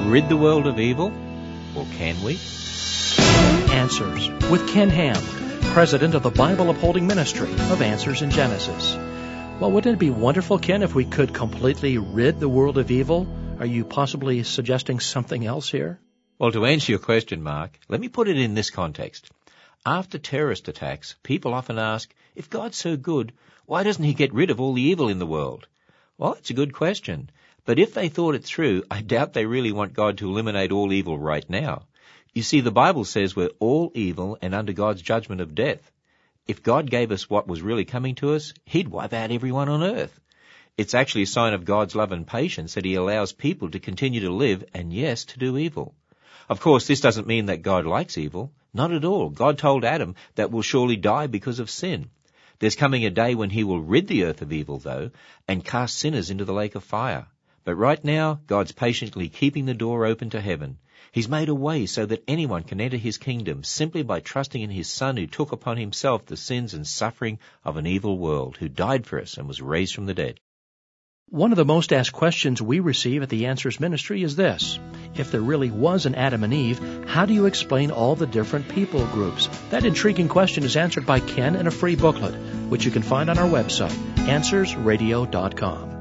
rid the world of evil? Or can we? Answers with Ken Ham, president of the Bible Upholding Ministry of Answers in Genesis. Well, wouldn't it be wonderful, Ken, if we could completely rid the world of evil? Are you possibly suggesting something else here? Well, to answer your question, Mark, let me put it in this context. After terrorist attacks, people often ask, if God's so good, why doesn't he get rid of all the evil in the world? Well, it's a good question. But if they thought it through, I doubt they really want God to eliminate all evil right now. You see, the Bible says we're all evil and under God's judgment of death. If God gave us what was really coming to us, he'd wipe out everyone on earth. It's actually a sign of God's love and patience that he allows people to continue to live and, yes, to do evil. Of course, this doesn't mean that God likes evil. Not at all. God told Adam that we'll surely die because of sin. There's coming a day when he will rid the earth of evil, though, and cast sinners into the lake of fire. But right now, God's patiently keeping the door open to heaven. He's made a way so that anyone can enter his kingdom simply by trusting in his Son who took upon himself the sins and suffering of an evil world, who died for us and was raised from the dead. One of the most asked questions we receive at the Answers Ministry is this. If there really was an Adam and Eve, how do you explain all the different people groups? That intriguing question is answered by Ken in a free booklet, which you can find on our website, AnswersRadio.com.